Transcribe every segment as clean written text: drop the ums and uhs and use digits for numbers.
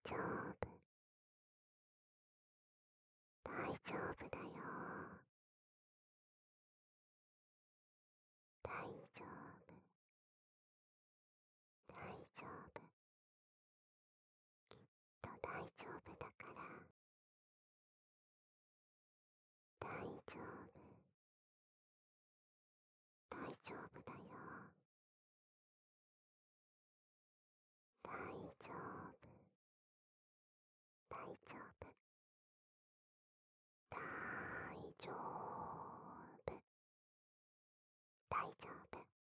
丈夫、大丈夫だよ。大丈夫、大丈夫、きっと大丈夫だから。大丈夫、大丈夫だよ。大丈夫、大丈夫、大丈夫、大丈夫、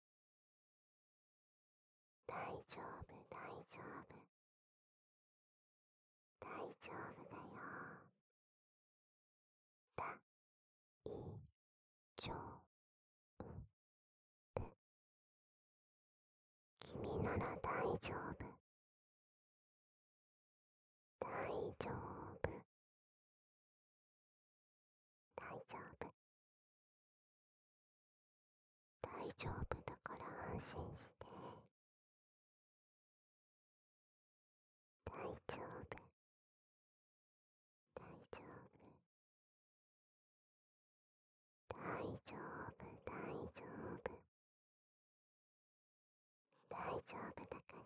大丈夫、大丈夫、大丈夫だよ。大丈夫、君なら大丈夫。大丈夫、大丈夫、大丈夫だから安心して。大丈夫、大丈夫、大丈夫、大丈夫、大丈夫だから。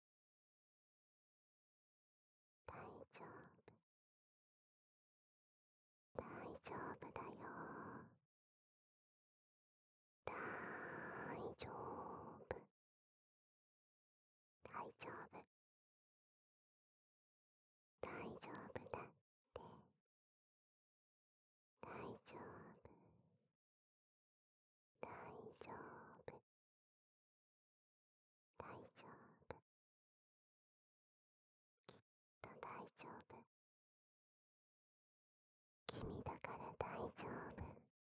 大丈夫、大丈夫だよ。大丈夫、大丈夫、大丈夫だって。大丈夫、大丈夫、大丈夫、きっと大丈夫。君だから大丈夫。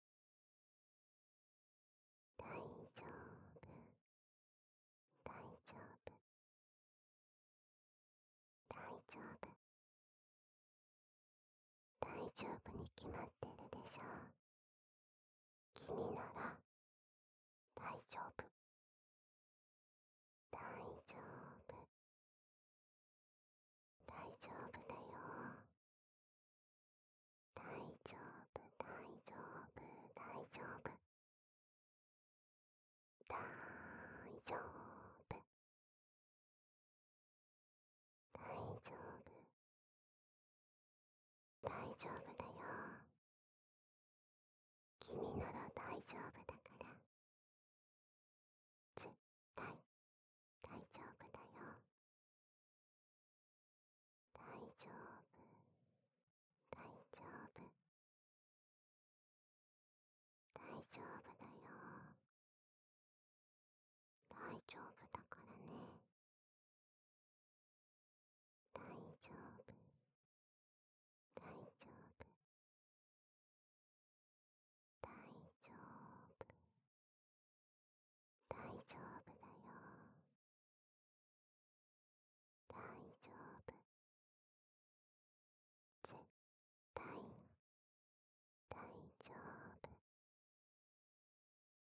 大丈夫、大丈夫、大丈夫、大丈夫に決まってるでしょ。君なら